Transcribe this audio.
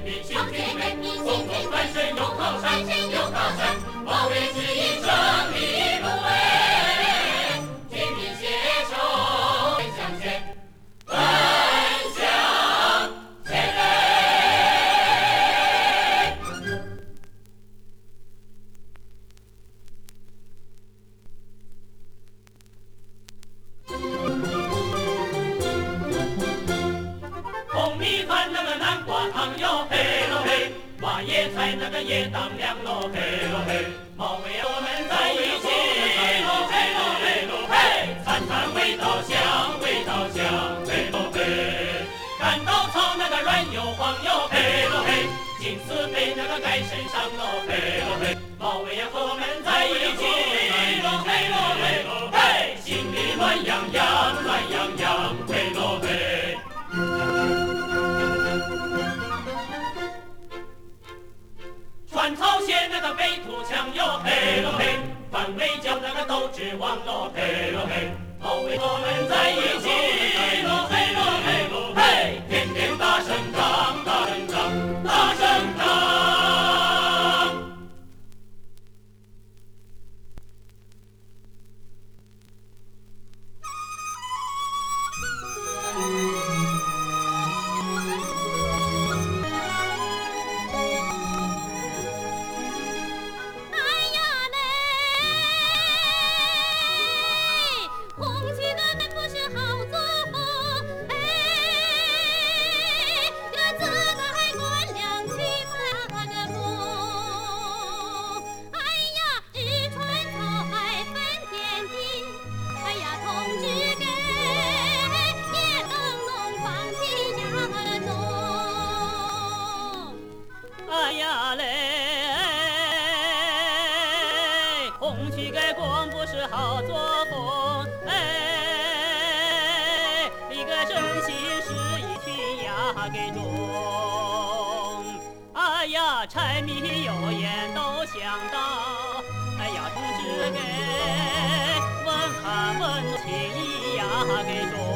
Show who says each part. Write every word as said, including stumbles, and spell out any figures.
Speaker 1: 民，强健人民，共同翻身又靠山，又靠山，保卫指引胜利路哎，军民携手奔向前，奔向前嘞！红米饭那个南瓜汤哟嘿喽嘿，挖野菜那个也当凉喽嘿喽嘿，毛尾我们在一起嘿喽嘿喽嘿喽嘿，餐餐味道香味道香嘿喽嘿，干稻草那个软又黄哟嘿喽嘿，金丝被那个盖身上喽嘿喽嘿，毛尾呀和我们在一起嘿喽嘿喽嘿喽嘿，心里暖洋洋暖洋洋嘿喽嘿。穿草鞋那个背土墙哟嘿喽嘿，反围剿那个斗志王喽嘿喽嘿，保卫我们在一起嘿喽嘿喽嘿喽嘿，天天打胜仗打胜仗打胜仗。哎呀嘞，红旗盖光不是好作风，哎，一个真心是一群牙给中。哎呀，柴米油盐都想到，哎呀，同志给文汉文情一牙给中。